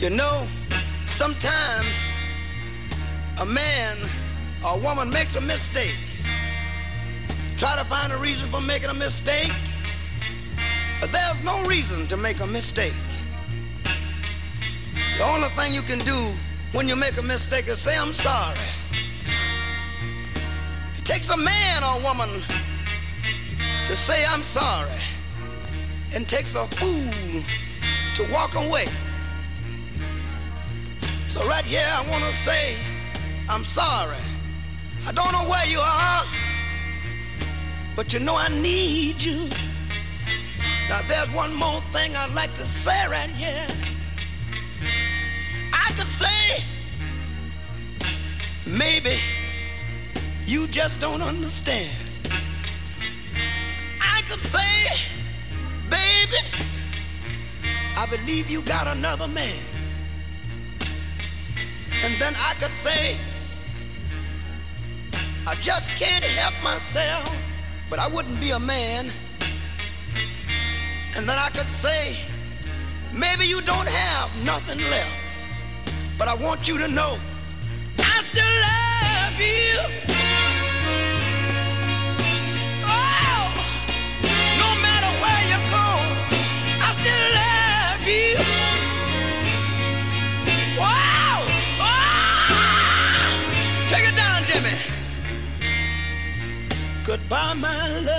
You know, sometimes a man or a woman makes a mistake. Try to find a reason for making a mistake, but there's no reason to make a mistake. The only thing you can do when you make a mistake is say, I'm sorry. It takes a man or a woman to say, I'm sorry, and takes a fool to walk away. So right here I want to say, I'm sorry. I don't know where you are, but you know I need you. Now there's one more thing I'd like to say right here. I could say, maybe you just don't understand. I could say, baby, I believe you got another man. And then I could say, I just can't help myself, but I wouldn't be a man. And then I could say, maybe you don't have nothing left, but I want you to know I still love you. Oh, no matter where you go, I still love you. Wow! Oh, take it down, Jimmy. Goodbye, my love.